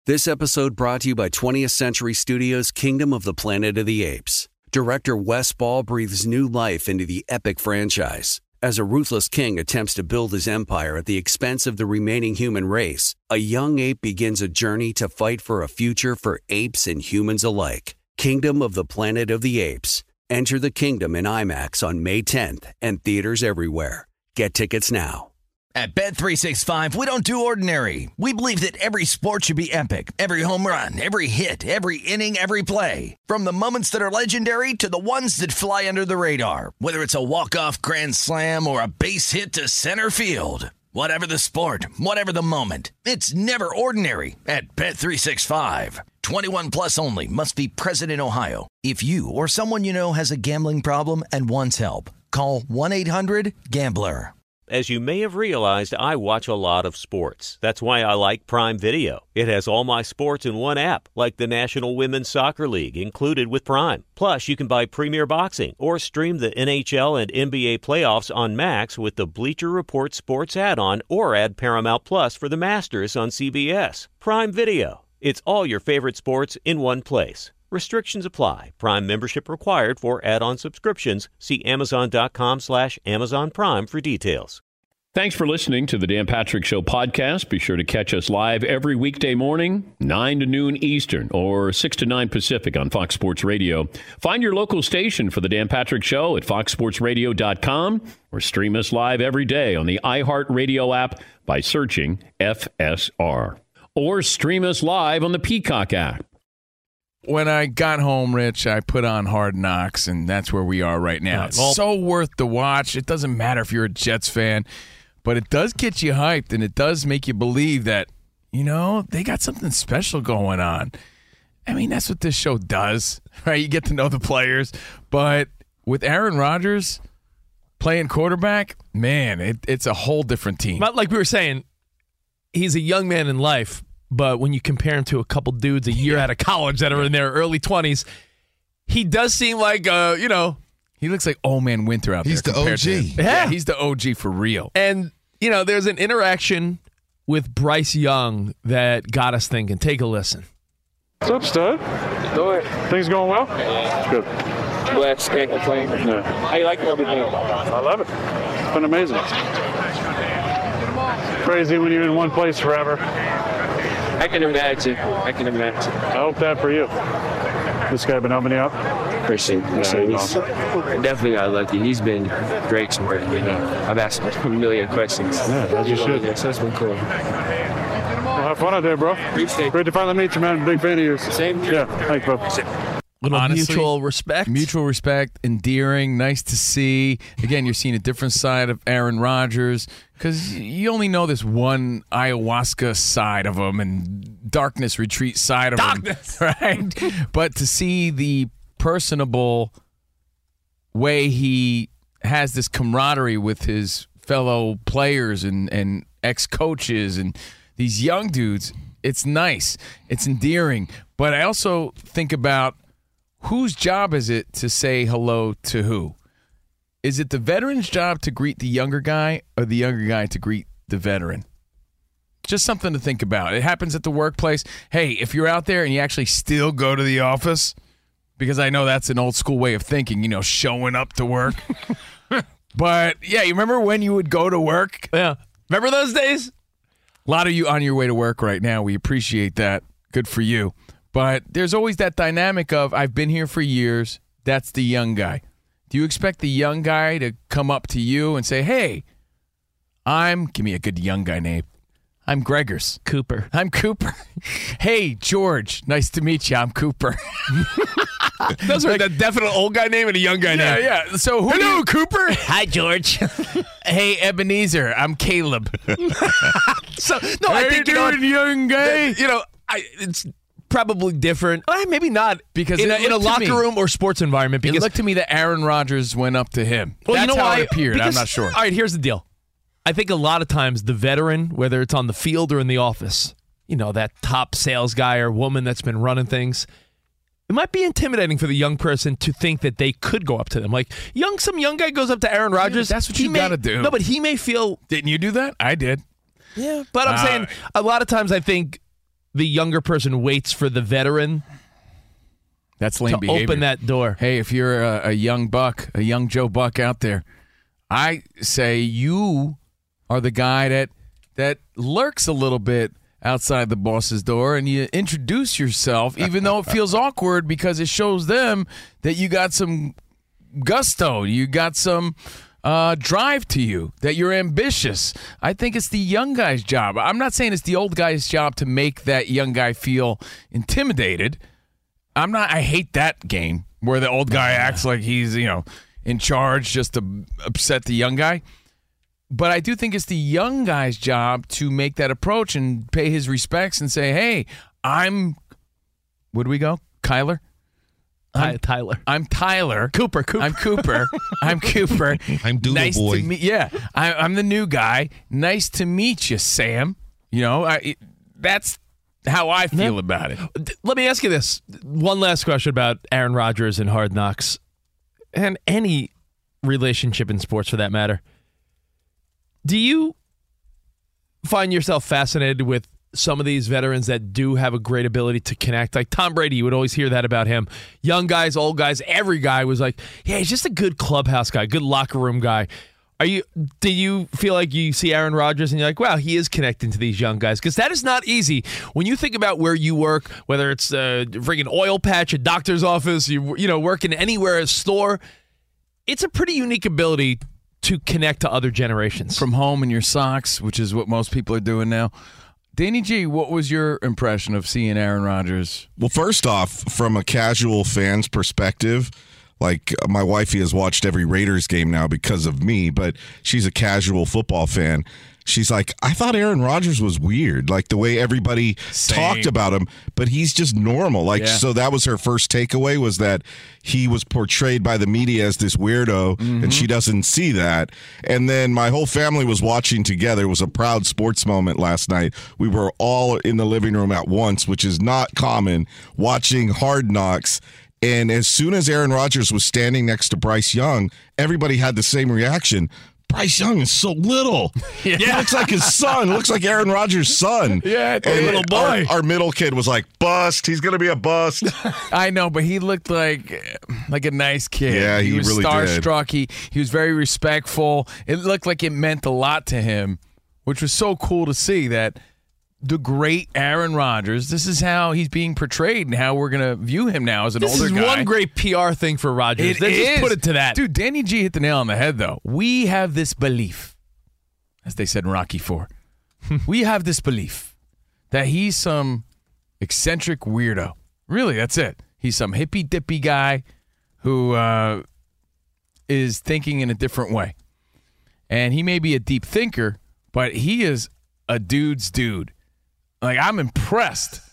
This episode brought to you by 20th Century Studios' Kingdom of the Planet of the Apes. Director Wes Ball breathes new life into the epic franchise. As a ruthless king attempts to build his empire at the expense of the remaining human race, a young ape begins a journey to fight for a future for apes and humans alike. Kingdom of the Planet of the Apes. Enter the kingdom in IMAX on May 10th and theaters everywhere. Get tickets now. At Bet365, we don't do ordinary. We believe that every sport should be epic. Every home run, every hit, every inning, every play. From the moments that are legendary to the ones that fly under the radar. Whether it's a walk-off grand slam or a base hit to center field. Whatever the sport, whatever the moment. It's never ordinary at Bet365. 21 plus only. Must be present in Ohio. If you or someone you know has a gambling problem and wants help, call 1-800-GAMBLER. As you may have realized, I watch a lot of sports. That's why I like Prime Video. It has all my sports in one app, like the National Women's Soccer League, included with Prime. Plus, you can buy Premier Boxing or stream the NHL and NBA playoffs on Max with the Bleacher Report Sports add-on, or add Paramount Plus for the Masters on CBS. Prime Video. It's all your favorite sports in one place. Restrictions apply. Prime membership required for add-on subscriptions. See Amazon.com/Amazon Prime for details. Thanks for listening to the Dan Patrick Show podcast. Be sure to catch us live every weekday morning, 9 to noon Eastern or 6 to 9 Pacific on Fox Sports Radio. Find your local station for the Dan Patrick Show at foxsportsradio.com or stream us live every day on the iHeartRadio app by searching FSR. Or stream us live on the Peacock app. When I got home, Rich, I put on Hard Knocks, and that's where we are right now. It's so worth the watch. It doesn't matter if you're a Jets fan, but it does get you hyped, and it does make you believe that, you know, they got something special going on. I mean, that's what this show does, right? You get to know the players. But with Aaron Rodgers playing quarterback, man, it's a whole different team. Like we were saying, he's a young man in life. But when you compare him to a couple dudes a year out of college that are in their early 20s, he does seem like, he looks like old man Winter out there. He's the OG. Yeah, he's the OG for real. And, there's an interaction with Bryce Young that got us thinking. Take a listen. What's up, stud? Good. Things going well? Yeah. Good. Blessed, can't complain. Yeah. How you like everything? I love it. It's been amazing. Crazy when you're in one place forever. I can imagine. I hope that for you. This guy been helping you out? Appreciate it. Yeah, He's awesome. definitely got lucky. He's been great to work with. I've asked him a million questions. Yeah, as you should. So it's been cool. Well, have fun out there, bro. Great to finally meet you, man. Big fan of yours. Same. Yeah, thanks, bro. Honestly, mutual respect. Mutual respect, endearing, nice to see. Again, you're seeing a different side of Aaron Rodgers because you only know this one ayahuasca side of him and darkness retreat side of him. Right? But to see the personable way he has this camaraderie with his fellow players and ex-coaches and these young dudes, it's nice. It's endearing. But I also think about whose job is it to say hello to who? Is it the veteran's job to greet the younger guy or the younger guy to greet the veteran? Just something to think about. It happens at the workplace. Hey, if you're out there and you actually still go to the office, because I know that's an old school way of thinking, showing up to work. But, yeah, you remember when you would go to work? Yeah. Remember those days? A lot of you on your way to work right now. We appreciate that. Good for you. But there's always that dynamic of, I've been here for years. That's the young guy. Do you expect the young guy to come up to you and say, hey, give me a good young guy name. I'm Gregors. Cooper. I'm Cooper. Hey, George. Nice to meet you. I'm Cooper. Those are the definite old guy name and a young guy name. Yeah. So hello, Cooper. Hi, George. Hey, Ebenezer. I'm Caleb. I think young guy. It's probably different. Maybe not, because in a locker room or sports environment. Because it looked to me that Aaron Rodgers went up to him. Well, that's how why? it appeared. I'm not sure. All right, here's the deal. I think a lot of times the veteran, whether it's on the field or in the office, that top sales guy or woman that's been running things, it might be intimidating for the young person to think that they could go up to them. Like some young guy goes up to Aaron Rodgers. Yeah, that's what you got to do. No, but he may feel. Didn't you do that? I did. Yeah, but I'm saying a lot of times I think the younger person waits for the veteran That's lame to behavior. open that door. Hey, if you're a young buck, a young Joe Buck out there, I say you are the guy that lurks a little bit outside the boss's door, and you introduce yourself, even though it feels awkward because it shows them that you got some gusto, you got some drive to you, that you're ambitious. I think it's the young guy's job. I'm not saying it's the old guy's job to make that young guy feel intimidated. I hate that game where the old guy acts like he's, in charge just to upset the young guy. But I do think it's the young guy's job to make that approach and pay his respects and say, hey, where do we go? Kyler? Tyler. I'm Tyler. Cooper. I'm Cooper. I'm Cooper. I'm Doodle nice Boy. To meet, yeah, I'm the new guy. Nice to meet you, Sam. That's how I feel about it. Let me ask you this. One last question about Aaron Rodgers and Hard Knocks, and any relationship in sports for that matter. Do you find yourself fascinated with some of these veterans that do have a great ability to connect? Like Tom Brady, you would always hear that about him. Young guys, old guys, every guy was like, yeah, he's just a good clubhouse guy, good locker room guy. Do you feel like you see Aaron Rodgers and you're like, wow, he is connecting to these young guys? Because that is not easy. When you think about where you work, whether it's a friggin' oil patch, a doctor's office, you working anywhere, a store, it's a pretty unique ability to connect to other generations. From home in your socks, which is what most people are doing now. Danny G, what was your impression of seeing Aaron Rodgers? Well, first off, from a casual fan's perspective, like my wifey has watched every Raiders game now because of me, but she's a casual football fan. She's like, I thought Aaron Rodgers was weird, like the way everybody talked about him, but he's just normal. So that was her first takeaway, was that he was portrayed by the media as this weirdo, and she doesn't see that. And then my whole family was watching together. It was a proud sports moment last night. We were all in the living room at once, which is not common, watching Hard Knocks. And as soon as Aaron Rodgers was standing next to Bryce Young, everybody had the same reaction. Bryce Young is so little. Yeah, looks like his son. Looks like Aaron Rodgers' son. Yeah, and little boy. Our middle kid was like, bust. He's going to be a bust. I know, but he looked like a nice kid. Yeah, he was really starstruck. He was very respectful. It looked like it meant a lot to him, which was so cool to see that the great Aaron Rodgers, this is how he's being portrayed and how we're going to view him now as an older guy. This is one great PR thing for Rodgers. Let's just put it to that. Dude, Danny G hit the nail on the head, though. We have this belief, as they said in Rocky IV, we have this belief that he's some eccentric weirdo. Really, that's it. He's some hippy-dippy guy who is thinking in a different way. And he may be a deep thinker, but he is a dude's dude. Like, I'm impressed.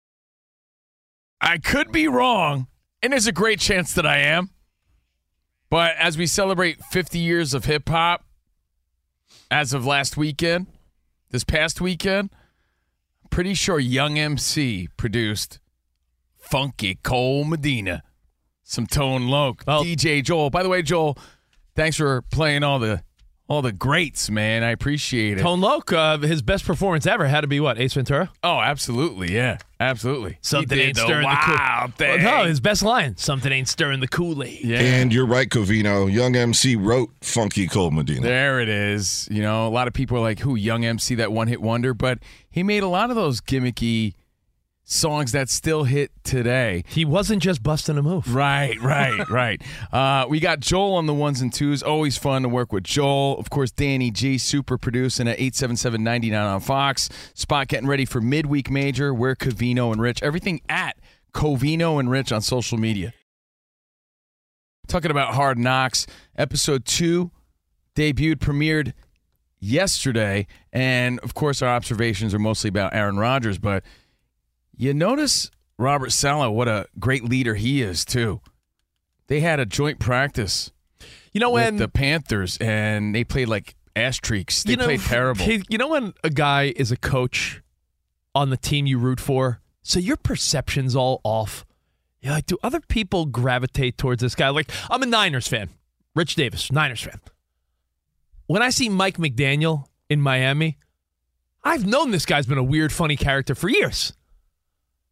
I could be wrong, and there's a great chance that I am. But as we celebrate 50 years of hip-hop, as of this past weekend, I'm pretty sure Young MC produced Funky Cole Medina, some Tone Loc, DJ Joel. By the way, Joel, thanks for playing all the greats, man. I appreciate it. Tone Loc, his best performance ever had to be what, Ace Ventura? Oh, absolutely, yeah. Absolutely. Something ain't stirring the Kool-Aid. No, his best line, something ain't stirring the Kool-Aid. Yeah. And you're right, Covino. Young MC wrote Funky Cole Medina. There it is. A lot of people are like, who, Young MC, that one-hit wonder? But he made a lot of those gimmicky songs that still hit today. He wasn't just busting a move. Right. We got Joel on the ones and twos. Always fun to work with Joel. Of course, Danny G, super producing at 877-99 on Fox. Spot getting ready for midweek major. We're Covino and Rich. Everything at Covino and Rich on social media. Talking about Hard Knocks. Episode 2 premiered yesterday. And, of course, our observations are mostly about Aaron Rodgers, but you notice Robert Saleh, what a great leader he is, too. They had a joint practice with the Panthers, and they played like ass streaks. They played terrible. You know when a guy is a coach on the team you root for, so your perception's all off? You're like, do other people gravitate towards this guy? Like, I'm a Niners fan. Rich Davis, Niners fan. When I see Mike McDaniel in Miami, I've known this guy's been a weird, funny character for years.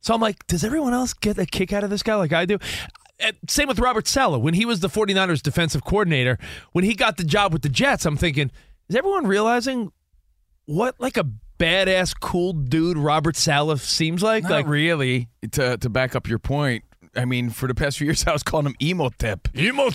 So I'm like, does everyone else get a kick out of this guy like I do? Same with Robert Saleh. When he was the 49ers defensive coordinator, when he got the job with the Jets, I'm thinking, is everyone realizing what like a badass, cool dude Robert Saleh seems like? Not really. To back up your point, I mean, for the past few years, I was calling him Emotep.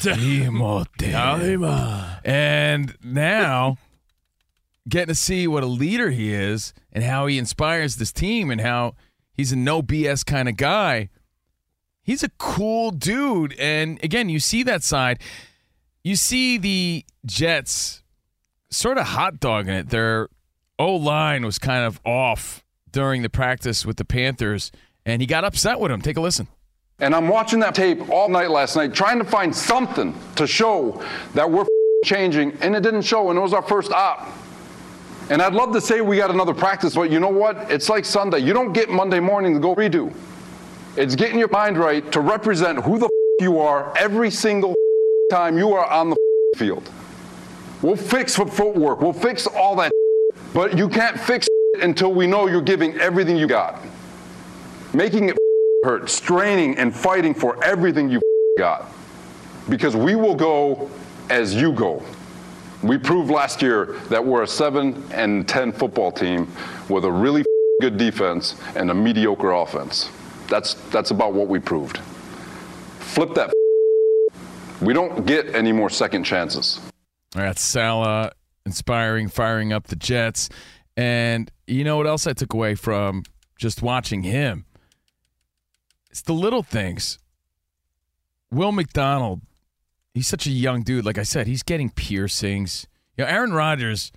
And now, getting to see what a leader he is and how he inspires this team and how he's a no BS kind of guy. He's a cool dude. And again, you see that side. You see the Jets sort of hot dogging it. Their O-line was kind of off during the practice with the Panthers, and he got upset with him. Take a listen. And I'm watching that tape all night last night, trying to find something to show that we're changing, and it didn't show, and it was our first op. And I'd love to say we got another practice, but you know what? It's like Sunday. You don't get Monday morning to go redo. It's getting your mind right to represent who the you are every single time you are on the field. We'll fix the footwork. We'll fix all that, but you can't fix it until we know you're giving everything you got. Making it hurt, straining and fighting for everything you got. Because we will go as you go. We proved last year that we're a 7-10 football team with a really good defense and a mediocre offense. That's about what we proved. Flip that. We don't get any more second chances. All right, Saleh inspiring, firing up the Jets. And you know what else I took away from just watching him? It's the little things. Will McDonald, he's such a young dude. Like I said, he's getting piercings. You know, Aaron Rodgers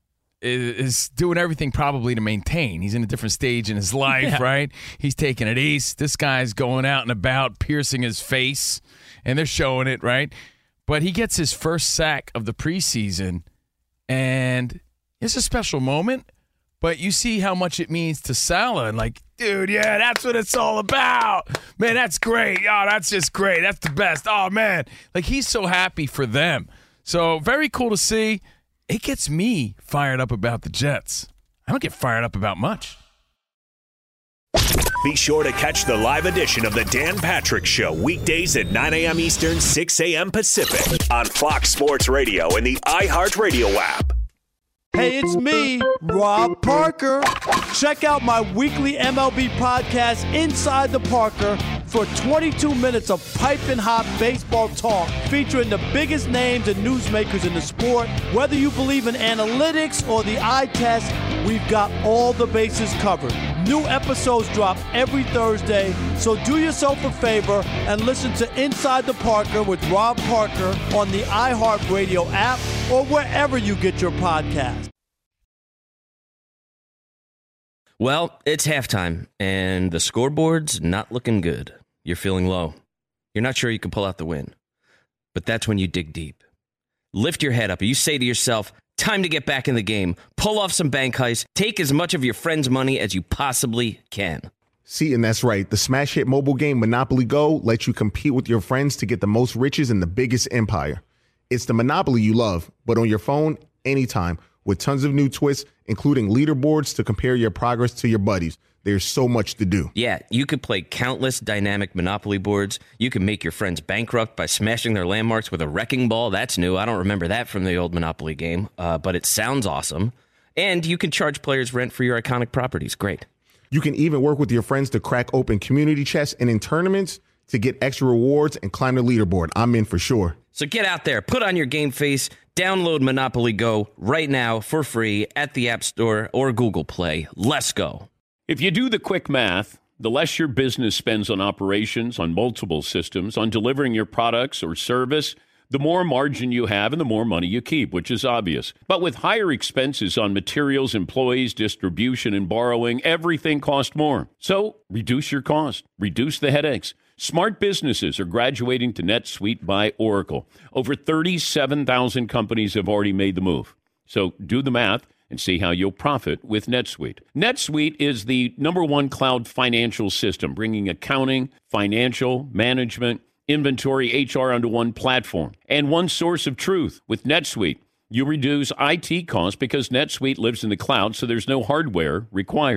is doing everything probably to maintain. He's in a different stage in his life, right? He's taking it easy. This guy's going out and about, piercing his face, and they're showing it, right? But he gets his first sack of the preseason, and it's a special moment. But you see how much it means to Saleh, and like, dude, yeah, that's what it's all about. Man, that's great. Oh, that's just great. That's the best. Oh, man. Like, he's so happy for them. So, very cool to see. It gets me fired up about the Jets. I don't get fired up about much. Be sure to catch the live edition of the Dan Patrick Show weekdays at 9 a.m. Eastern, 6 a.m. Pacific on Fox Sports Radio and the iHeartRadio app. Hey, it's me, Rob Parker. Check out my weekly MLB podcast, Inside the Parker, for 22 minutes of piping hot baseball talk featuring the biggest names and newsmakers in the sport. Whether you believe in analytics or the eye test, we've got all the bases covered. New episodes drop every Thursday, so do yourself a favor and listen to Inside the Parker with Rob Parker on the iHeartRadio app or wherever you get your podcast. Well, it's halftime, and the scoreboard's not looking good. You're feeling low. You're not sure you can pull out the win. But that's when you dig deep. Lift your head up, and you say to yourself, time to get back in the game. Pull off some bank heists. Take as much of your friend's money as you possibly can. See, and that's right. The smash hit mobile game Monopoly Go lets you compete with your friends to get the most riches in the biggest empire. It's the Monopoly you love, but on your phone, anytime, with tons of new twists, including leaderboards to compare your progress to your buddies. There's so much to do. Yeah, you could play countless dynamic Monopoly boards. You can make your friends bankrupt by smashing their landmarks with a wrecking ball. That's new. I don't remember that from the old Monopoly game, but it sounds awesome. And you can charge players rent for your iconic properties. Great. You can even work with your friends to crack open community chests and in tournaments to get extra rewards and climb the leaderboard. I'm in for sure. So get out there, put on your game face, download Monopoly Go right now for free at the App Store or Google Play. Let's go. If you do the quick math, the less your business spends on operations, on multiple systems, on delivering your products or service, the more margin you have and the more money you keep, which is obvious. But with higher expenses on materials, employees, distribution, and borrowing, everything costs more. So reduce your cost, reduce the headaches. Smart businesses are graduating to NetSuite by Oracle. Over 37,000 companies have already made the move. So do the math and see how you'll profit with NetSuite. NetSuite is the #1 cloud financial system, bringing accounting, financial, management, inventory, HR onto one platform and one source of truth. With NetSuite, you reduce IT costs because NetSuite lives in the cloud, so there's no hardware required.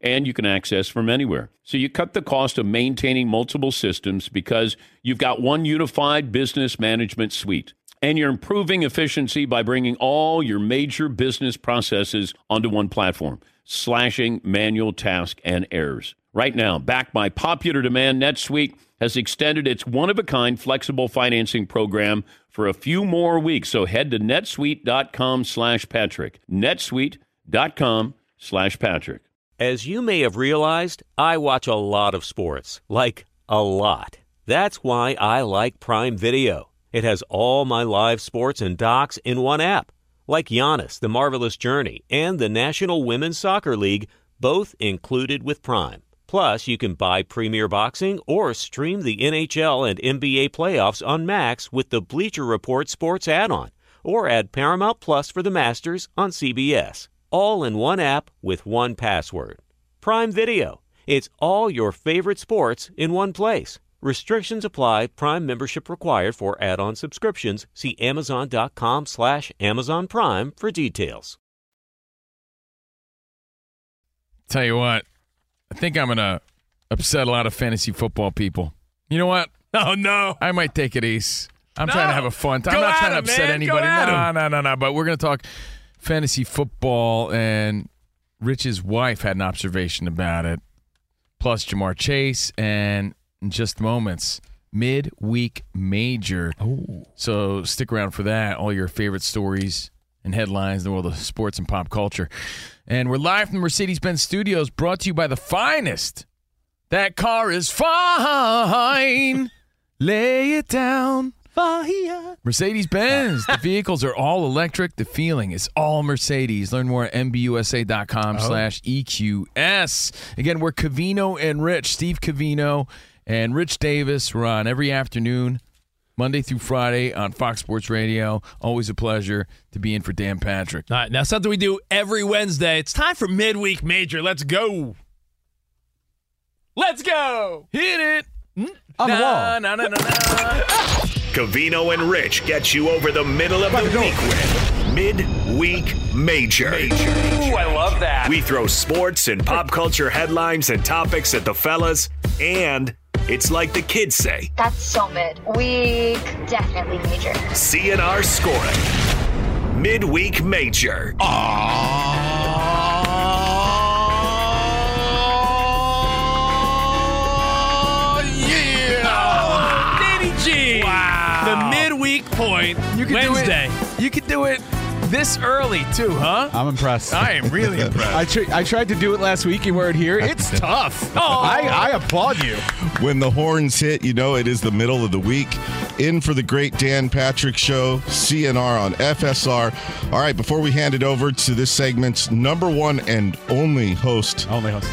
and you can access from anywhere. So you cut the cost of maintaining multiple systems because you've got one unified business management suite. And you're improving efficiency by bringing all your major business processes onto one platform, slashing manual tasks and errors. Right now, backed by popular demand, NetSuite has extended its one-of-a-kind flexible financing program for a few more weeks. So head to netsuite.com/Patrick. netsuite.com/Patrick. As you may have realized, I watch a lot of sports. Like, a lot. That's why I like Prime Video. It has all my live sports and docs in one app. Like Giannis, The Marvelous Journey, and the National Women's Soccer League, both included with Prime. Plus, you can buy Premier Boxing or stream the NHL and NBA playoffs on Max with the Bleacher Report Sports add-on, or add Paramount Plus for the Masters on CBS. All in one app with one password. Prime Video. It's all your favorite sports in one place. Restrictions apply. Prime membership required for add-on subscriptions. See Amazon.com/Amazon Prime for details. Tell you what, I think I'm going to upset a lot of fantasy football people. You know what? Oh, no. I might take it easy. I'm trying to have a fun time. Go I'm not at trying to him, upset man. anybody. Go at him. No. But we're going to talk fantasy football, and Rich's wife had an observation about it. Plus Jamar Chase, and in just moments, midweek major. Oh. So stick around for that. All your favorite stories and headlines in the world of sports and pop culture. And we're live from the Mercedes-Benz Studios, brought to you by the finest. That car is fine. Lay it down. Fire. Mercedes-Benz. The vehicles are all electric. The feeling is all Mercedes. Learn more at MBUSA.com/EQS. Again, we're Covino and Rich. Steve Covino and Rich Davis. We're on every afternoon, Monday through Friday on Fox Sports Radio. Always a pleasure to be in for Dan Patrick. All right, now something we do every Wednesday. It's time for Midweek Major. Let's go. Let's go. Hit it. On the wall. No. Covino and Rich get you over the middle of the week with Midweek Major. Ooh, I love that. We throw sports and pop culture headlines and topics at the fellas, and it's like the kids say. That's so mid. Week definitely major. CNR scoring. Midweek Major. Wow. The midweek point Wednesday. You could do it this early, too, huh? I'm impressed. I am really impressed. I tried to do it last week. You weren't here. It's tough. I applaud you. When the horns hit, you know it is the middle of the week. In for the great Dan Patrick Show, CNR on FSR. All right, before we hand it over to this segment's number one and only host.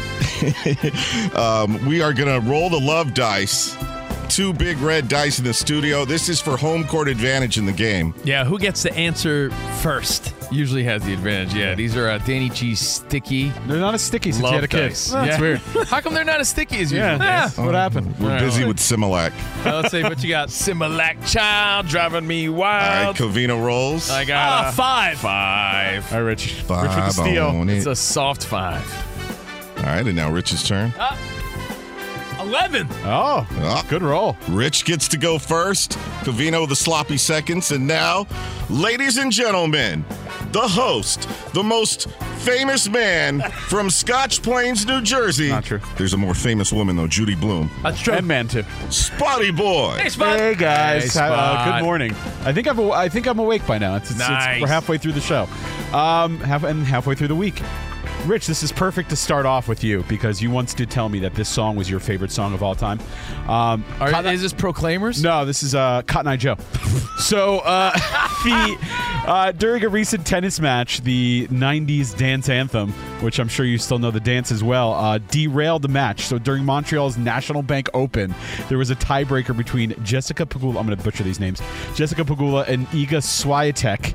We are going to roll the love dice. 2 big red dice in the studio. This is for home court advantage in the game. Yeah, who gets to answer first? Usually has the advantage. Yeah, these are Danny G's sticky. They're not as sticky since you had a kid. That's weird. How come they're not as sticky as usual? What happened? We're busy with Similac. Let's see what you got. Similac child driving me wild. All right, Covino rolls. I got 5. 5. All right, Rich. Rich with the 5 steal. on it. It's a soft 5. All right, and now Rich's turn. 11. Oh, good roll. Rich gets to go first. Covino the sloppy seconds. And now, ladies and gentlemen, the host, the most famous man from Scotch Plains, New Jersey. Not true. There's a more famous woman, though, Judy Bloom. That's true. And man, too. Spotty Boy. Hey, Spot. Hey, guys. Hey, Spot. Good morning. I think I'm awake by now. Nice. We're halfway through the show. Halfway through the week. Rich, this is perfect to start off with you because you once did tell me that this song was your favorite song of all time. Is this Proclaimers? No, this is Cotton Eye Joe. So, during a recent tennis match, the 90s dance anthem, which I'm sure you still know the dance as well, derailed the match. So during Montreal's National Bank Open, there was a tiebreaker between Jessica Pegula, I'm going to butcher these names, Jessica Pegula and Iga Swiatek.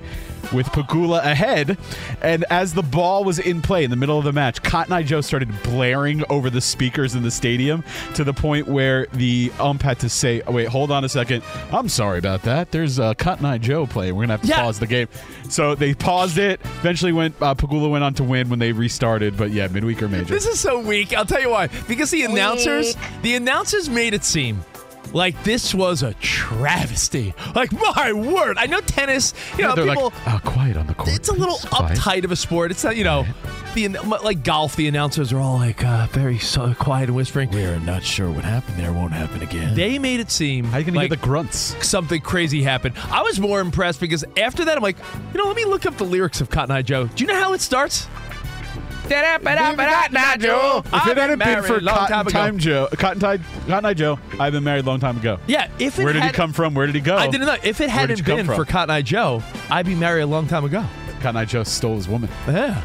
with Pegula ahead. And as the ball was in play in the middle of the match, Cotton Eye Joe started blaring over the speakers in the stadium to the point where the ump had to say, oh, wait, hold on a second. I'm sorry about that. There's Cotton Eye Joe playing. We're going to have to pause the game. So they paused it. Eventually Pegula went on to win when they restarted. But yeah, midweek or major. This is so weak. I'll tell you why. Because the announcers made it seem like this was a travesty. Like, my word. I know tennis, they're people, like, quiet on the court. It's a little uptight of a sport. It's not, like golf, the announcers are all like very quiet and whispering. We're not sure what happened there. Won't happen again. They made it seem how are you gonna like get the grunts? Something crazy happened. I was more impressed because after that, I'm like, let me look up the lyrics of Cotton Eye Joe. Do you know how it starts? If it hadn't been for Cotton Eye Joe, I've been married a long time ago. Yeah, where did he come from? Where did he go? I didn't know. If it hadn't been for Cotton Eye Joe, I'd be married a long time ago. Cotton Eye Joe stole his woman. Yeah.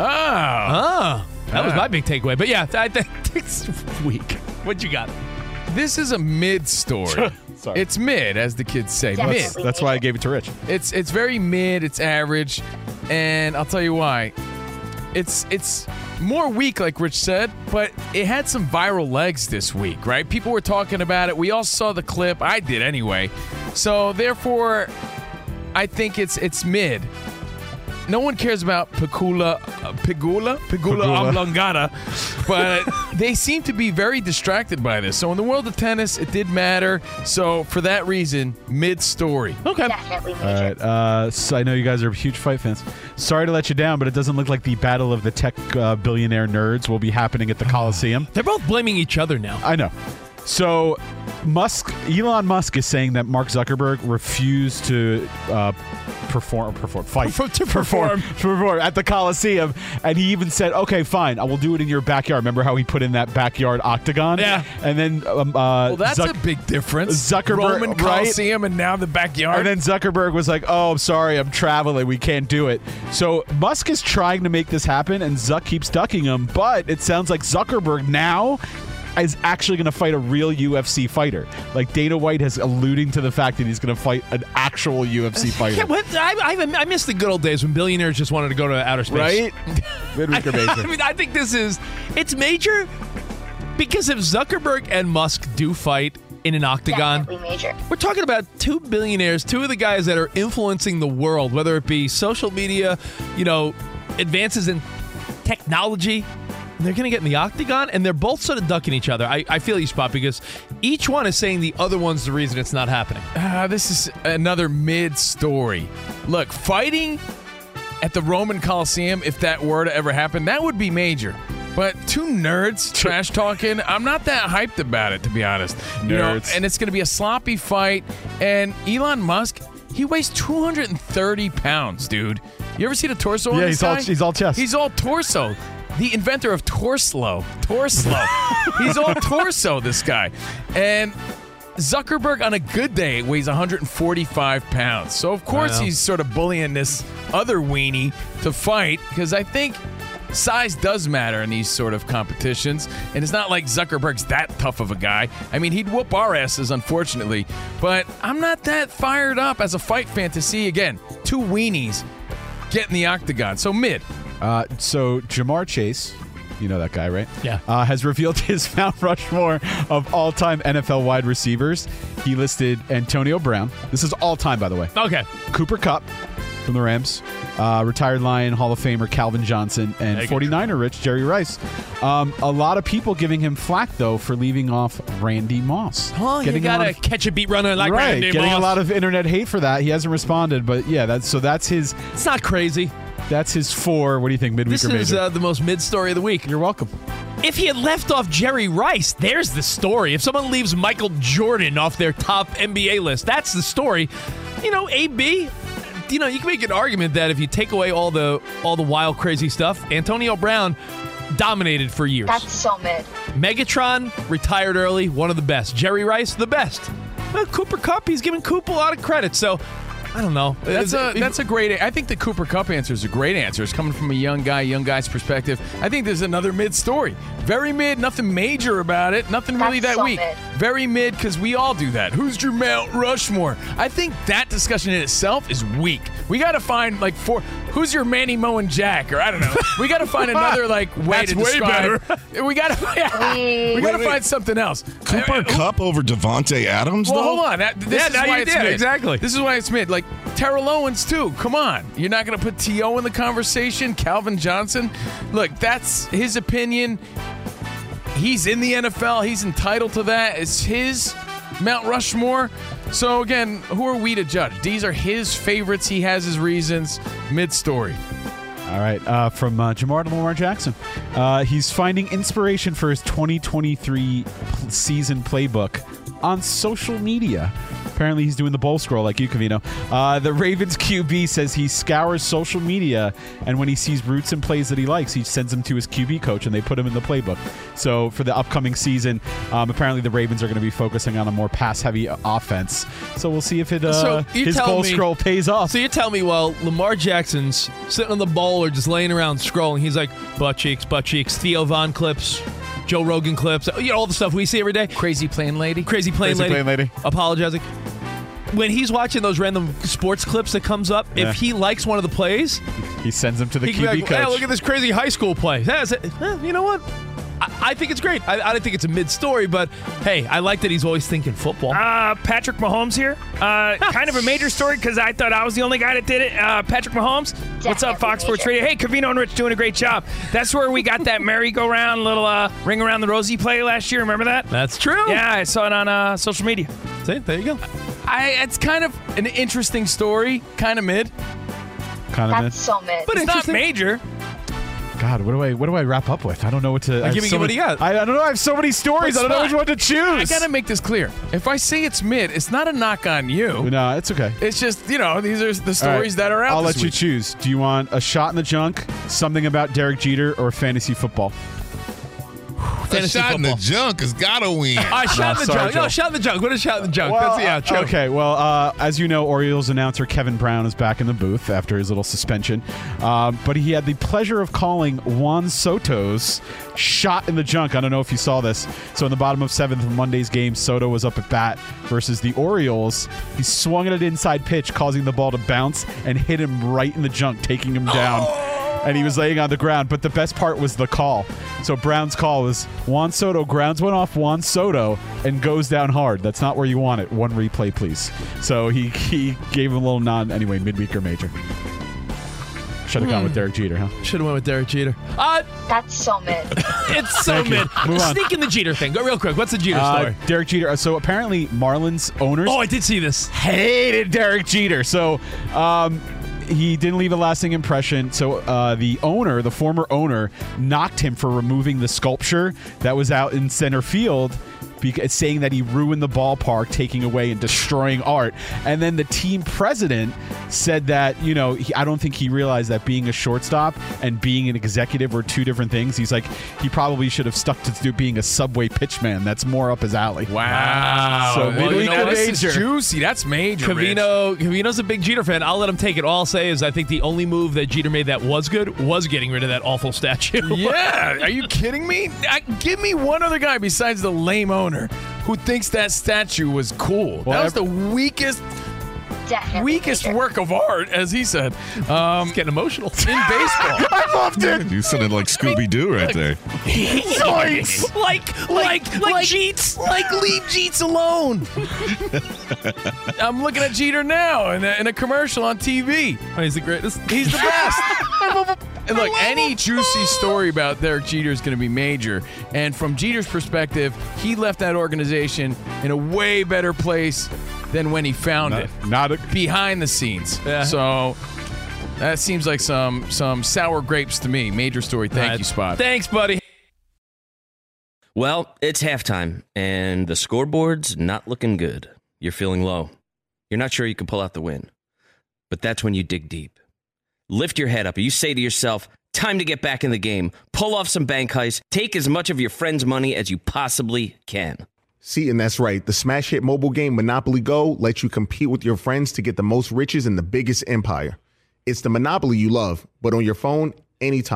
That was my big takeaway. But yeah, I think it's weak. What you got? This is a mid story. Sorry. It's mid, as the kids say. Mid. That's why I gave it to Rich. It's very mid. It's average, and I'll tell you why. It's more weak, like Rich said, but it had some viral legs this week, right? People were talking about it. We all saw the clip. I did anyway. So therefore, I think it's mid. No one cares about Pegula Oblongata, but they seem to be very distracted by this. So in the world of tennis, it did matter. So for that reason, mid-story. Okay. Definitely major. All right. So I know you guys are huge fight fans. Sorry to let you down, but it doesn't look like the battle of the tech billionaire nerds will be happening at the Coliseum. They're both blaming each other now. I know. So Elon Musk is saying that Mark Zuckerberg refused to perform at the Coliseum, and he even said, "Okay, fine, I will do it in your backyard." Remember how he put in that backyard octagon? Yeah. And then, well, that's a big difference. Zuckerberg, Roman Coliseum, and now the backyard. And then Zuckerberg was like, "Oh, I'm sorry, I'm traveling. We can't do it." So Musk is trying to make this happen, and Zuck keeps ducking him. But it sounds like Zuckerberg now is actually going to fight a real UFC fighter. Like Dana White has alluding to the fact that he's going to fight an actual UFC fighter. Yeah, I miss the good old days when billionaires just wanted to go to outer space. Right? Midweek or major. I mean, I think it's major because if Zuckerberg and Musk do fight in an octagon, Definitely major. We're talking about two billionaires, two of the guys that are influencing the world, whether it be social media, advances in technology. They're going to get in the octagon, and they're both sort of ducking each other. I feel you, Spot, because each one is saying the other one's the reason it's not happening. This is another mid-story. Look, fighting at the Roman Coliseum, if that were to ever happen, that would be major. But two nerds trash talking, I'm not that hyped about it, to be honest. Nerds. And it's going to be a sloppy fight. And Elon Musk, he weighs 230 pounds, dude. You ever seen a torso on this guy? He's all chest. He's all torso. The inventor of Torslow. He's all torso, this guy. And Zuckerberg, on a good day, weighs 145 pounds. So, of course, he's sort of bullying this other weenie to fight, because I think size does matter in these sort of competitions. And it's not like Zuckerberg's that tough of a guy. I mean, he'd whoop our asses, unfortunately. But I'm not that fired up as a fight fan to see, again, two weenies get in the octagon. So, mid. So Jamar Chase, you know that guy, right? Yeah. Has revealed his Mount Rushmore of all-time NFL wide receivers. He listed Antonio Brown. This is all-time, by the way. Okay. Cooper Kupp from the Rams. Retired Lion, Hall of Famer Calvin Johnson, and 49er Rich Jerry Rice. A lot of people giving him flack, though, for leaving off Randy Moss. Oh, you gotta catch a beat runner like Randy Moss. Getting a lot of internet hate for that. He hasn't responded, but yeah, that's his. It's not crazy. That's his 4. What do you think, midweek or major? This is the most mid-story of the week. You're welcome. If he had left off Jerry Rice, there's the story. If someone leaves Michael Jordan off their top NBA list, that's the story. AB, you can make an argument that if you take away all the wild, crazy stuff, Antonio Brown dominated for years. That's so mid. Megatron retired early, one of the best. Jerry Rice, the best. Cooper Kupp, he's giving Coop a lot of credit, so I don't know. That's a great. I think the Cooper Kupp answer is a great answer. It's coming from a young guy's perspective. I think there's another mid story. Very mid, nothing major about it. Nothing really that so weak. mid. Very mid because we all do that. Who's your Mount Rushmore? I think that discussion in itself is weak. We got to find like who's your Manny Moe and Jack, or I don't know. We got to find another like way That's to way describe. better. We got to find something else. Cooper Kupp over Devontae Adams. Well, though? hold on. This is why it's mid. Exactly. This is why it's mid. Like Terrell Owens too. Come on, you're not going to put T.O. in the conversation. Calvin Johnson. Look, that's his opinion. He's in the NFL. He's entitled to that. It's his Mount Rushmore. So, again, who are we to judge? These are his favorites. He has his reasons. Mid-story. All right, from Jamar Lamar Jackson. He's finding inspiration for his 2023 season playbook on social media. Apparently, he's doing the bowl scroll like you, Covino. The Ravens QB says he scours social media, and when he sees routes and plays that he likes, he sends them to his QB coach, and they put him in the playbook. So for the upcoming season, apparently the Ravens are going to be focusing on a more pass-heavy offense. So we'll see if his bowl scroll pays off. So you're telling me while Lamar Jackson's sitting on the bowl or just laying around scrolling, he's like, butt cheeks, Theo Von clips, Joe Rogan clips, all the stuff we see every day. Crazy plane lady. Crazy plane lady. Apologizing. When he's watching those random sports clips that comes up, if he likes one of the plays, he sends them to the QB QB coach. Hey, look at this crazy high school play. You know what? I think it's great. I don't think it's a mid-story, but hey, I like that he's always thinking football. Patrick Mahomes here. Kind of a major story because I thought I was the only guy that did it. Patrick Mahomes. What's up, Fox Sports Radio? Hey, Covino and Rich doing a great job. That's where we got that merry-go-round little ring around the rosy play last year. Remember that? That's true. Yeah, I saw it on social media. See, there you go. It's kind of an interesting story. Kind of mid. That's so mid. But it's not major. God, what do I wrap up with? I don't know what to. Give me what you got. I don't know. I have so many stories. I don't know which one to choose. I gotta make this clear. If I say it's mid, it's not a knock on you. No, it's okay. It's just these are the stories that are out. I'll this let you week. choose. Do you want a shot in the junk, something about Derek Jeter, or fantasy football? Fantasy shot football. In the junk has got to win. Shot in the junk. No, shot in the junk. What is shot in the junk? Well, true. Okay, well, as you know, Orioles announcer Kevin Brown is back in the booth after his little suspension. But he had the pleasure of calling Juan Soto's shot in the junk. I don't know if you saw this. So in the bottom of seventh of Monday's game, Soto was up at bat versus the Orioles. He swung at an inside pitch, causing the ball to bounce and hit him right in the junk, taking him down. And he was laying on the ground. But the best part was the call. So Brown's call was Juan Soto grounds one off Juan Soto and goes down hard. That's not where you want it. One replay, please. So he gave him a little nod. Anyway, midweek or major. Should have gone with Derek Jeter, huh? Should have went with Derek Jeter. That's so mid. It's so mid. Move on. Sneak in the Jeter thing. Go real quick. What's the Jeter story? Derek Jeter. So apparently Marlins owners. Oh, I did see this. Hated Derek Jeter. So he didn't leave a lasting impression. So the former owner, knocked him for removing the sculpture that was out in center field, saying that he ruined the ballpark, taking away and destroying art. And then the team president said that, I don't think he realized that being a shortstop and being an executive were two different things. He's like, he probably should have stuck to being a Subway pitchman. That's more up his alley. Wow. So midweek or this major. is juicy. That's major. Covino's a big Jeter fan. I'll let him take it. All I'll say is I think the only move that Jeter made that was good was getting rid of that awful statue. Yeah. Are you kidding me? Give me one other guy besides the lame owner who thinks that statue was cool. That was the weakest work of art, as he said. It's getting emotional. In baseball. I loved it. You sounded like Scooby-Doo right there. Zoinks! Like Jeets. Like leave Jeets alone. I'm looking at Jeter now in a commercial on TV. Oh, he's the greatest. He's the best. And look, any juicy story about Derek Jeter is going to be major. And from Jeter's perspective, he left that organization in a way better place than when he found it. Behind the scenes. Yeah. So that seems like some sour grapes to me. Major story. Thank you, Spot. Thanks, buddy. Well, it's halftime, and the scoreboard's not looking good. You're feeling low. You're not sure you can pull out the win. But that's when you dig deep. Lift your head up. You say to yourself, time to get back in the game. Pull off some bank heists. Take as much of your friend's money as you possibly can. See, and that's right. The smash hit mobile game Monopoly Go lets you compete with your friends to get the most riches in the biggest empire. It's the Monopoly you love, but on your phone, anytime,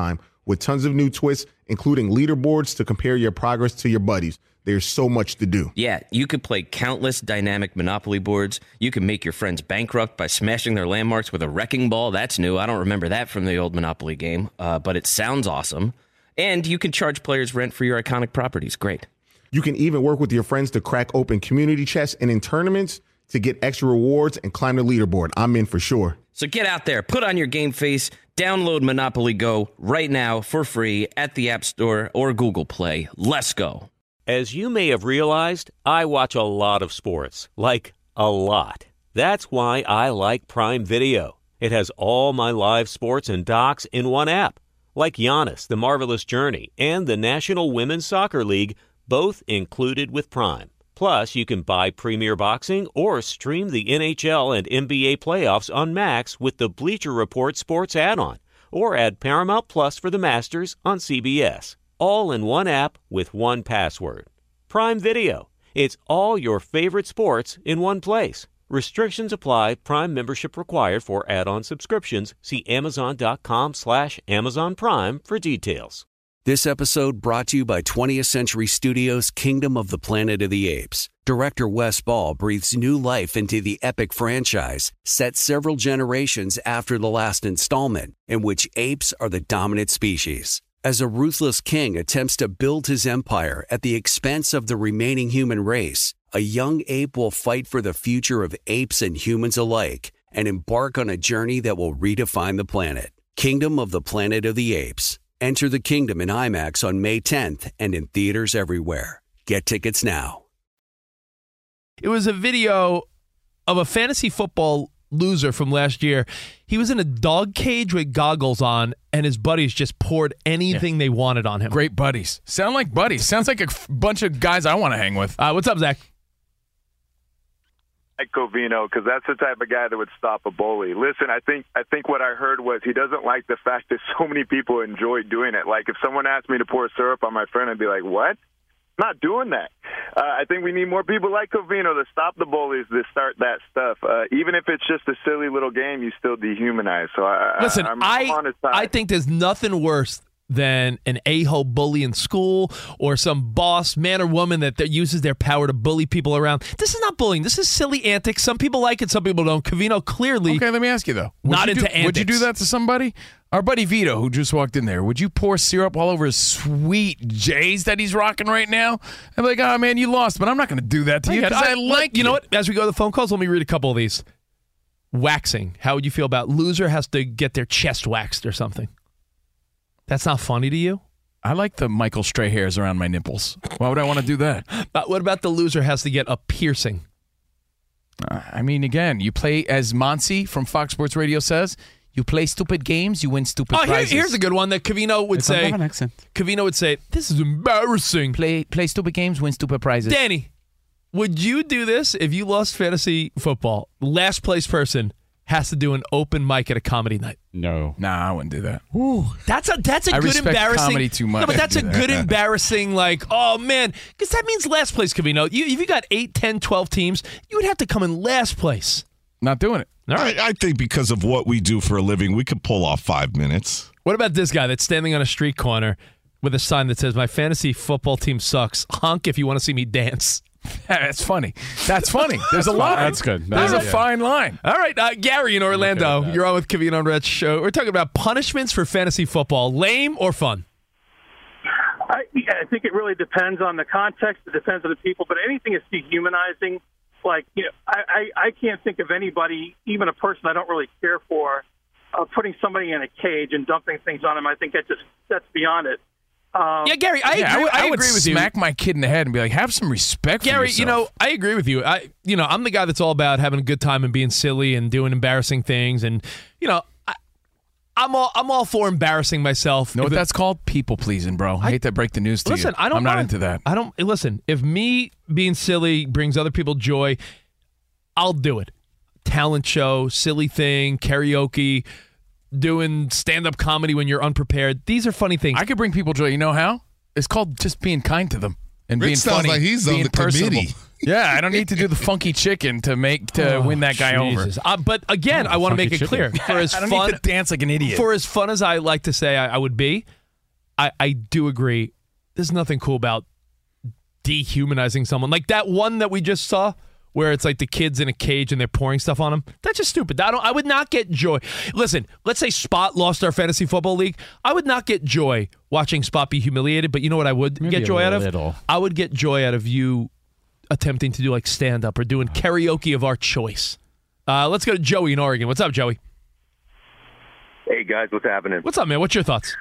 with tons of new twists, including leaderboards to compare your progress to your buddies. There's so much to do. Yeah, you could play countless dynamic Monopoly boards. You can make your friends bankrupt by smashing their landmarks with a wrecking ball. That's new. I don't remember that from the old Monopoly game, but it sounds awesome. And you can charge players rent for your iconic properties. Great. You can even work with your friends to crack open community chests and in tournaments to get extra rewards and climb the leaderboard. I'm in for sure. So get out there, put on your game face, download Monopoly Go right now for free at the App Store or Google Play. Let's go. As you may have realized, I watch a lot of sports. Like, a lot. That's why I like Prime Video. It has all my live sports and docs in one app. Like Giannis, The Marvelous Journey, and the National Women's Soccer League, both included with Prime. Plus, you can buy Premier Boxing or stream the NHL and NBA playoffs on Max with the Bleacher Report Sports add-on, or add Paramount Plus for the Masters on CBS. All in one app with one password. Prime Video. It's all your favorite sports in one place. Restrictions apply. Prime membership required for add-on subscriptions. See Amazon.com/Amazon Prime for details. This episode brought to you by 20th Century Studios' Kingdom of the Planet of the Apes. Director Wes Ball breathes new life into the epic franchise, set several generations after the last installment, in which apes are the dominant species. As a ruthless king attempts to build his empire at the expense of the remaining human race, a young ape will fight for the future of apes and humans alike and embark on a journey that will redefine the planet. Kingdom of the Planet of the Apes. Enter the kingdom in IMAX on May 10th and in theaters everywhere. Get tickets now. It was a video of a fantasy football loser from last year. He was in a dog cage with goggles on, and his buddies just poured anything they wanted on him. Great buddies. Sound like buddies. Sounds like a bunch of guys I want to hang with. What's up, Zach? Like Covino, because that's the type of guy that would stop a bully. Listen, I think what I heard was he doesn't like the fact that so many people enjoy doing it. Like if someone asked me to pour syrup on my friend, I'd be like, what? Not doing that. I think we need more people like Covino to stop the bullies, to start that stuff. Even if it's just a silly little game, you still dehumanize. So Listen, I'm on his side. I think there's nothing worse than an a-hole bully in school or some boss, man or woman, that uses their power to bully people around. This is not bullying. This is silly antics. Some people like it, some people don't. Covino clearly Okay, let me ask you, though. Antics. Would you do that to somebody? Our buddy Vito, who just walked in there, would you pour syrup all over his sweet J's that he's rocking right now? I'm like, oh, man, you lost, but I'm not going to do that to you because I like you. You know what? As we go to the phone calls, let me read a couple of these. Waxing. How would you feel about loser has to get their chest waxed or something? That's not funny to you? I like the Michael Stray hairs around my nipples. Why would I want to do that? What about the loser has to get a piercing? I mean, again, you play, as Monsi from Fox Sports Radio says, you play stupid games, you win stupid prizes. Here's a good one that Covino would say. Covino would say, this is embarrassing. Play stupid games, win stupid prizes. Danny, would you do this if you lost fantasy football? Last place person has to do an open mic at a comedy night. No. Nah, I wouldn't do that. Ooh, that's a I good respect embarrassing. comedy too much. No, but that's a good embarrassing, like, oh, man. Because that means last place, Covino. If you got 8, 10, 12 teams, you would have to come in last place. Not doing it. All right. I think because of what we do for a living, we could pull off 5 minutes. What about this guy that's standing on a street corner with a sign that says, my fantasy football team sucks. Honk if you want to see me dance. That's funny. That's funny. There's a line. That's good. There's a fine line. All right, Gary in Orlando. You're on with Covino and Rich Show. We're talking about punishments for fantasy football. Lame or fun? I think it really depends on the context. It depends on the people. But anything is dehumanizing. Like, I can't think of anybody, even a person I don't really care for, putting somebody in a cage and dumping things on him. I think that's beyond it. Gary, I agree with you. Smack my kid in the head and be like, have some respect for Gary, yourself. I agree with you. I'm the guy that's all about having a good time and being silly and doing embarrassing things. And, I'm all for embarrassing myself. Know what that's called? People pleasing, bro. I hate to break the news to you. I'm not into that. Listen, if me being silly brings other people joy, I'll do it. Talent show, silly thing, karaoke, doing stand-up comedy when you're unprepared. These are funny things. I could bring people joy. You know how? It's called just being kind to them and Rich being sounds funny. like he's on the committee. Yeah, I don't need to do the funky chicken to win that guy Jesus. over. But again, I want to make it clear. For as I don't fun, need to dance like an idiot. For as fun as I like to say I would be, I do agree. There's nothing cool about dehumanizing someone. Like that one that we just saw where it's like the kids in a cage and they're pouring stuff on them. That's just stupid. I would not get joy. Listen, let's say Spot lost our fantasy football league. I would not get joy watching Spot be humiliated, but you know what I would get joy out of? I would get joy out of you attempting to do like stand-up or doing karaoke of our choice. Let's go to Joey in Oregon. What's up, Joey? Hey, guys. What's happening? What's up, man? What's your thoughts?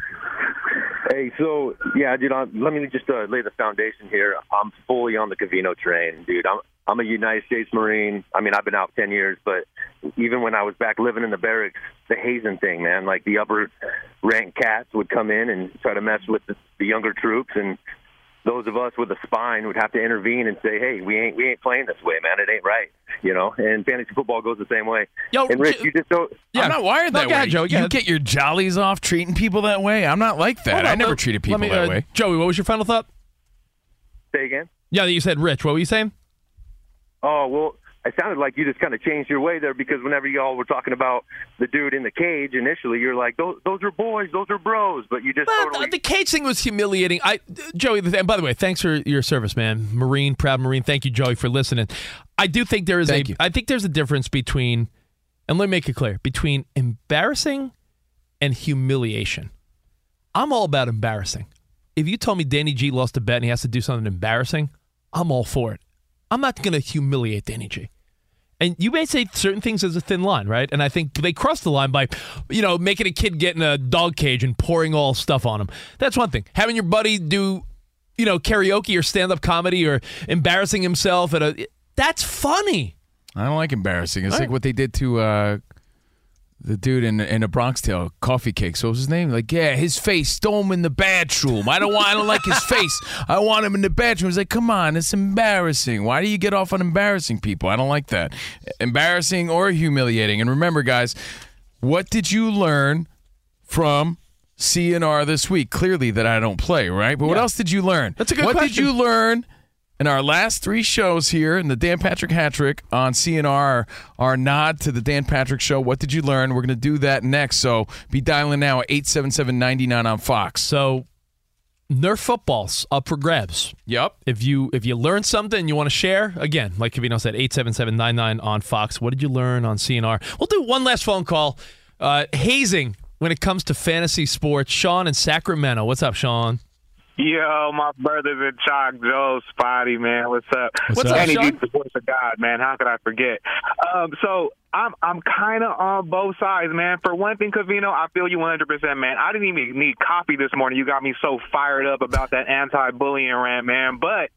Hey, so, yeah, dude, let me just lay the foundation here. I'm fully on the Covino train, dude. I'm a United States Marine. I mean, I've been out 10 years, but even when I was back living in the barracks, the hazing thing, man, like the upper rank cats would come in and try to mess with the younger troops, and those of us with a spine would have to intervene and say, hey, we ain't playing this way, man. It ain't right, you know? And fantasy football goes the same way. Yo, and Rich, you just don't... Yeah, I'm not wired that way. Ahead, Joe, you get your jollies off treating people that way. I'm not like that. I never treated people that way. Joey, what was your final thought? Say again? Yeah, you said Rich. What were you saying? Oh, well, it sounded like you just kind of changed your way there because whenever y'all were talking about the dude in the cage, initially you're like, those are boys, those are bros, but you just totally... The cage thing was humiliating. Joey, and by the way, thanks for your service, man. Marine, proud Marine. Thank you, Joey, for listening. I do think there is I think there's a difference between, and let me make it clear, between embarrassing and humiliation. I'm all about embarrassing. If you told me Danny G lost a bet and he has to do something embarrassing, I'm all for it. I'm not going to humiliate Danny G. And you may say certain things as a thin line, right? And I think they cross the line by, making a kid get in a dog cage and pouring all stuff on him. That's one thing. Having your buddy do, karaoke or stand-up comedy or embarrassing himself that's funny. I don't like embarrassing. It's like what they did to the dude in a Bronx Tale, Coffee Cake. So what was his name? Like, yeah, his face, throw him in the bathroom. I don't like his face. I want him in the bathroom. It's like, come on, it's embarrassing. Why do you get off on embarrassing people? I don't like that. Embarrassing or humiliating. And remember, guys, what did you learn from CNR this week? Clearly that I don't play, right? But what else did you learn? That's a good question. What did you learn in our last 3 shows here in the Dan Patrick Hat Trick on CNR, our nod to the Dan Patrick Show? What did you learn? We're going to do that next. So be dialing now at 877-99 on Fox. So Nerf football's up for grabs. Yep. If you learn something you want to share, again, like Covino said, 877-99 on Fox. What did you learn on CNR? We'll do one last phone call. Hazing when it comes to fantasy sports. Sean in Sacramento. What's up, Sean? Yo, my brother's in Chalk, Joe Spotty, man. What's up? What's up, Danny Sean? D's the voice of God, man. How could I forget? So I'm kind of on both sides, man. For one thing, Covino, I feel you 100%, man. I didn't even need coffee this morning. You got me so fired up about that anti-bullying rant, man. But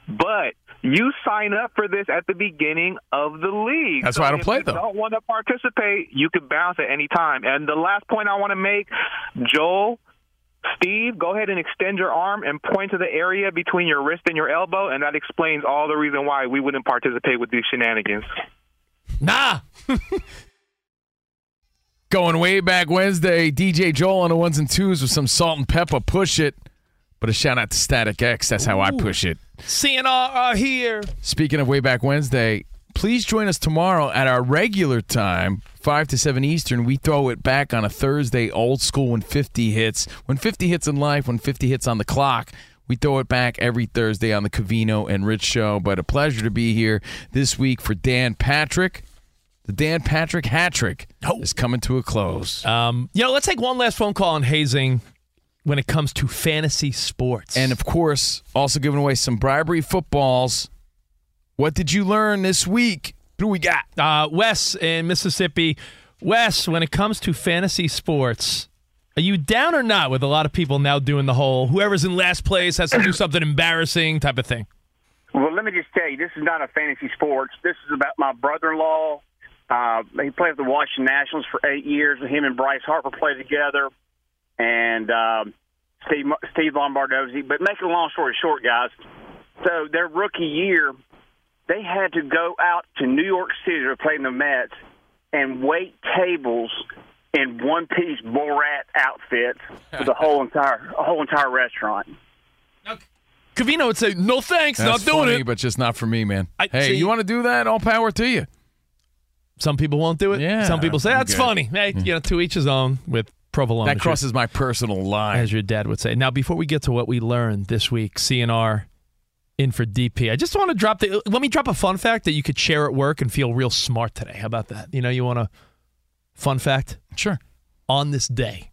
you sign up for this at the beginning of the league. That's why I don't play, though. If you don't want to participate, you can bounce at any time. And the last point I want to make, Joel, Steve, go ahead and extend your arm and point to the area between your wrist and your elbow, and that explains all the reason why we wouldn't participate with these shenanigans. Nah. Going way back Wednesday, DJ Joel on the 1s and 2s with some salt and pepper. Push it. But a shout out to Static X. That's how I push it. CNR are here. Speaking of way back Wednesday, please join us tomorrow at our regular time, 5 to 7 Eastern. We throw it back on a Thursday, old school, when 50 hits. When 50 hits in life, when 50 hits on the clock, we throw it back every Thursday on the Covino and Rich Show. But a pleasure to be here this week for Dan Patrick. The Dan Patrick Hat Trick is coming to a close. Let's take one last phone call on hazing when it comes to fantasy sports. And, of course, also giving away some bribery footballs. What did you learn this week? Who we got? Wes in Mississippi. Wes, when it comes to fantasy sports, are you down or not with a lot of people now doing the whole whoever's in last place has to do something embarrassing type of thing? Well, let me just tell you, this is not a fantasy sports. This is about my brother-in-law. He played with the Washington Nationals for 8 years. Him and Bryce Harper played together, and Steve Lombardozzi. But make a long story short, guys, so their rookie year, they had to go out to New York City to play in the Mets and wait tables in one-piece Borat outfits for the whole entire restaurant. Covino would say, no thanks, That's not doing funny, it. but just not for me, man. You want to do that? All power to you. Some people won't do it. Yeah, Some people say, that's good. funny. Hey, to each his own with Provolone. That crosses my personal line. As your dad would say. Now, before we get to what we learned this week, CNR in for DP, I just want to let me drop a fun fact that you could share at work and feel real smart today. How about that? You want a fun fact? Sure. On this day,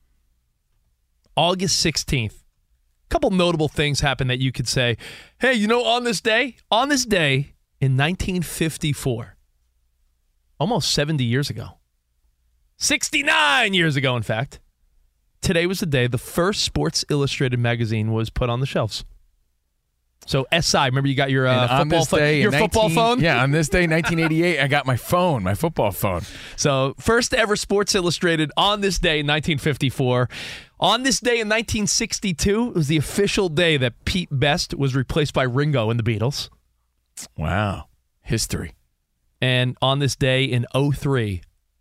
August 16th, a couple notable things happened that you could say, hey, on this day in 1954, almost 70 years ago, 69 years ago, in fact, today was the day the first Sports Illustrated magazine was put on the shelves. So SI, remember you got your football phone? Yeah, on this day, 1988, I got my football phone. So first ever Sports Illustrated on this day in 1954. On this day in 1962, it was the official day that Pete Best was replaced by Ringo in the Beatles. Wow. History. And on this day in 2003,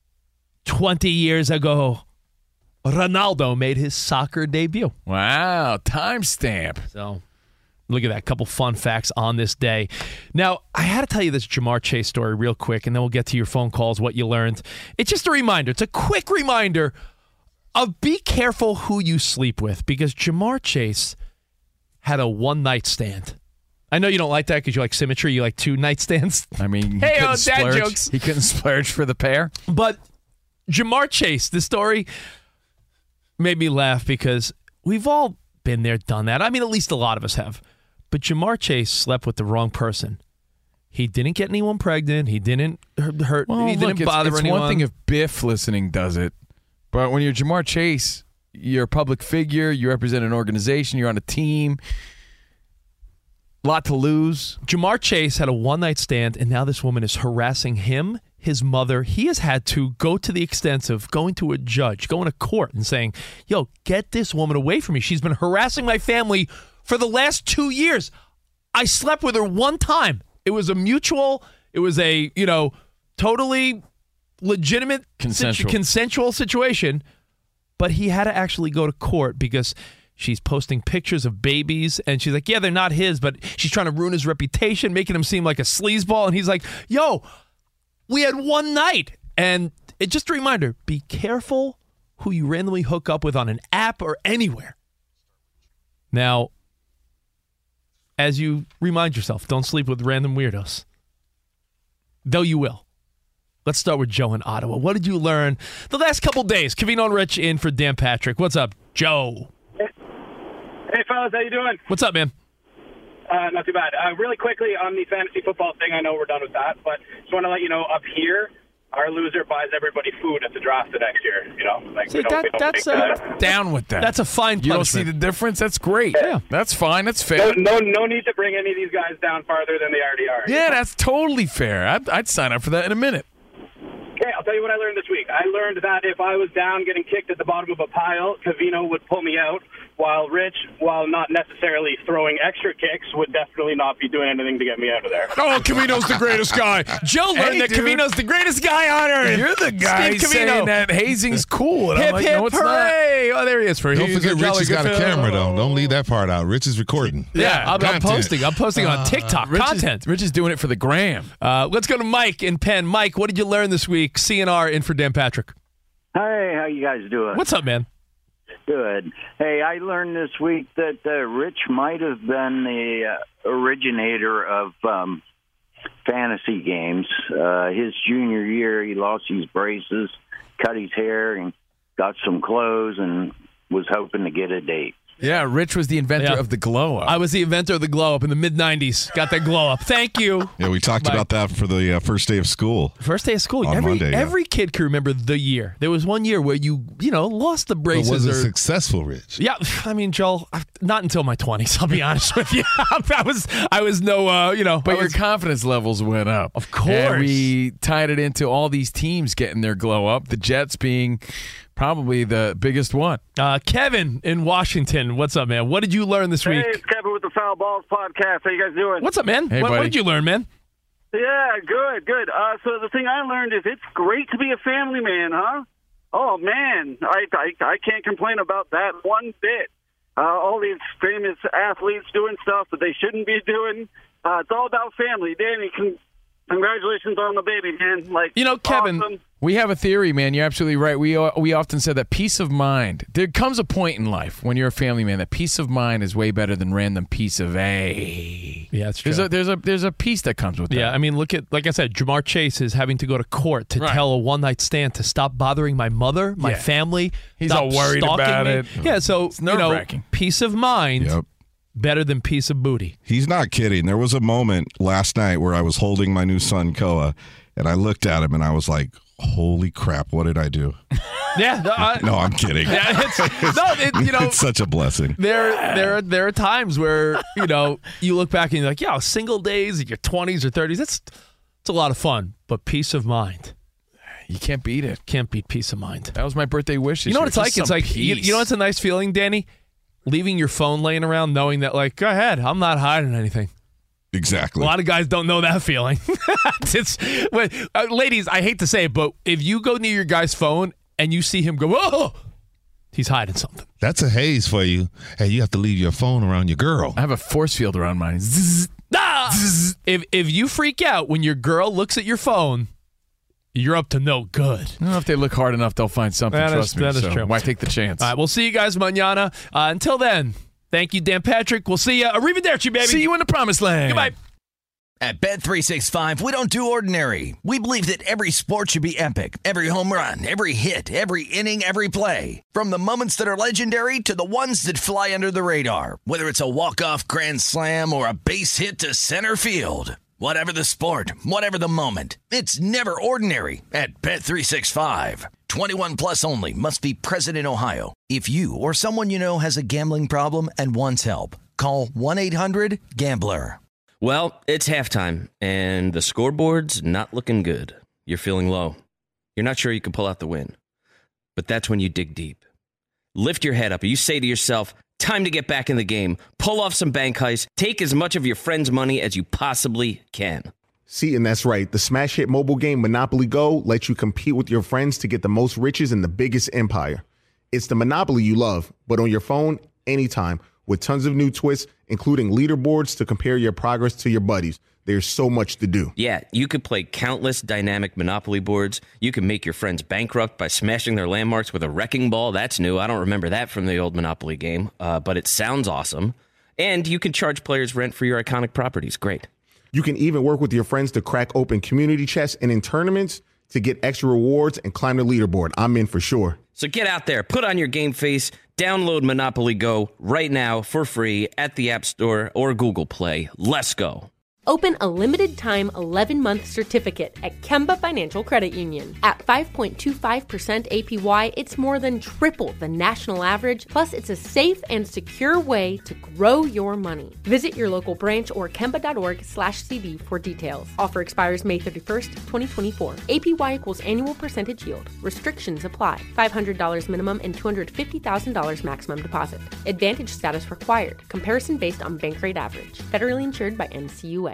20 years ago, Ronaldo made his soccer debut. Wow, timestamp. So look at that. Couple fun facts on this day. Now, I had to tell you this Ja'Marr Chase story real quick, and then we'll get to your phone calls, what you learned. It's just a reminder. It's a quick reminder of be careful who you sleep with, because Ja'Marr Chase had a one-night stand. I know you don't like that because you like symmetry. You like two nightstands. I mean, hey, dad jokes. He couldn't splurge for the pair. But Ja'Marr Chase, the story made me laugh because we've all been there, done that. I mean, at least a lot of us have. But Ja'Marr Chase slept with the wrong person. He didn't get anyone pregnant. He didn't hurt. Well, he didn't bother it's anyone. One thing if Biff listening does it, but when you're Ja'Marr Chase, you're a public figure. You represent an organization. You're on a team. Lot to lose. Ja'Marr Chase had a one-night stand, and now this woman is harassing him, his mother. He has had to go to the extent of going to a judge, going to court, and saying, yo, get this woman away from me. She's been harassing my family for the last 2 years. I slept with her one time. It was a mutual, it was a, totally legitimate consensual situation, but he had to actually go to court because she's posting pictures of babies, and she's like, yeah, they're not his, but she's trying to ruin his reputation, making him seem like a sleazeball, and he's like, yo, we had one night. And it's just a reminder, be careful who you randomly hook up with on an app or anywhere. Now, as you remind yourself, don't sleep with random weirdos. Though you will. Let's start with Joe in Ottawa. What did you learn the last couple days? Covino and Rich in for Dan Patrick. What's up, Joe? Hey, fellas, how you doing? What's up, man? Not too bad. Really quickly on the fantasy football thing, I know we're done with that, but just want to let you know, up here, our loser buys everybody food at the draft the next year. That's down with that. That's a fine punishment. You don't see the difference? That's great. Yeah, that's fine. That's fair. No need to bring any of these guys down farther than they already are. Yeah, that's totally fair. I'd sign up for that in a minute. Okay, I'll tell you what I learned this week. I learned that if I was down getting kicked at the bottom of a pile, Covino would pull me out, while Rich, while not necessarily throwing extra kicks, would definitely not be doing anything to get me out of there. Oh, Covino's the greatest guy. Joe learned that Covino's the greatest guy on earth. You're the guy saying that hazing's cool. And hip, I'm like, hip, no, it's hooray. not. Oh, there he is. Don't forget Rich has got a camera, though. Don't leave that part out. Rich is recording. Yeah, I'm posting. I'm posting on TikTok content. Rich is doing it for the gram. Let's go to Mike in Penn. Mike, what did you learn this week? CNR in for Dan Patrick. Hey, how you guys doing? What's up, man? Good. Hey, I learned this week that Rich might have been the originator of fantasy games. His junior year, he lost his braces, cut his hair, and got some clothes, and was hoping to get a date. Yeah, Rich was the inventor of the glow up. I was the inventor of the glow up in the mid-'90s. Got that glow up. Thank you. Yeah, we talked about that for the first day of school. First day of school. On Monday, every kid can remember the year. There was one year where you lost the braces. But was it successful, Rich? Yeah, I mean, Joel, not until my 20s, I'll be honest with you. I was no, But your confidence levels went up. Of course. And we tied it into all these teams getting their glow up, the Jets being probably the biggest one. Kevin in Washington, what's up, man? What did you learn this week? Hey, it's Kevin with the Foul Balls Podcast. How you guys doing? What's up, man? Hey, what did you learn, man? Yeah, good. So the thing I learned is it's great to be a family man, huh? Oh, man, I can't complain about that one bit. All these famous athletes doing stuff that they shouldn't be doing. It's all about family. Danny, Congratulations on the baby, man. Like, you know, Kevin, awesome. We have a theory, man. You're absolutely right. We often said that peace of mind. There comes a point in life when you're a family man that peace of mind is way better than random piece of a. Yeah, that's true. There's a peace that comes with that. Yeah, I mean, like I said, Jamar Chase is having to go to court to tell a one-night stand to stop bothering my mother, my family. He's stop all worried stalking about me. it. Yeah, so It's nerve-wracking. peace of mind. Yep. Better than piece of booty. He's not kidding. There was a moment last night where I was holding my new son, Koa, and I looked at him and I was like, holy crap, what did I do? Yeah. No, I'm kidding. Yeah, it's such a blessing. There are times where, you look back and you're like, single days in your 20s or 30s, it's a lot of fun. But peace of mind. You can't beat it. Can't beat peace of mind. That was my birthday wish. You know what it's like? It's like, you know what's a nice feeling, Danny? Leaving your phone laying around knowing that, like, go ahead, I'm not hiding anything. Exactly. A lot of guys don't know that feeling. Ladies, I hate to say it, but if you go near your guy's phone and you see him go, oh, he's hiding something. That's a haze for you. Hey, you have to leave your phone around your girl. I have a force field around mine. Zzz. Zzz. If you freak out when your girl looks at your phone, you're up to no good. I don't know if they look hard enough, they'll find something. Trust me. That is so true. Why take the chance? All right, we'll see you guys mañana. Until then, thank you, Dan Patrick. We'll see you. Arrivederci, baby. See you in the promised land. Goodbye. At Bet365, we don't do ordinary. We believe that every sport should be epic. Every home run, every hit, every inning, every play. From the moments that are legendary to the ones that fly under the radar. Whether it's a walk-off grand slam or a base hit to center field. Whatever the sport, whatever the moment, it's never ordinary at Bet365. 21 plus only. Must be present in Ohio. If you or someone you know has a gambling problem and wants help, call 1-800-GAMBLER. Well, it's halftime, and the scoreboard's not looking good. You're feeling low. You're not sure you can pull out the win. But that's when you dig deep. Lift your head up, and you say to yourself, time to get back in the game. Pull off some bank heists. Take as much of your friend's money as you possibly can. See, and that's right. The smash hit mobile game Monopoly Go lets you compete with your friends to get the most riches in the biggest empire. It's the Monopoly you love, but on your phone, anytime, with tons of new twists, including leaderboards to compare your progress to your buddies. There's so much to do. Yeah, you could play countless dynamic Monopoly boards. You can make your friends bankrupt by smashing their landmarks with a wrecking ball. That's new. I don't remember that from the old Monopoly game, but it sounds awesome. And you can charge players rent for your iconic properties. Great. You can even work with your friends to crack open community chests and in tournaments to get extra rewards and climb the leaderboard. I'm in for sure. So get out there, put on your game face, download Monopoly Go right now for free at the App Store or Google Play. Let's go. Open a limited-time 11-month certificate at Kemba Financial Credit Union. At 5.25% APY, it's more than triple the national average, plus it's a safe and secure way to grow your money. Visit your local branch or kemba.org/CD for details. Offer expires May 31st, 2024. APY equals annual percentage yield. Restrictions apply. $500 minimum and $250,000 maximum deposit. Advantage status required. Comparison based on bank rate average. Federally insured by NCUA.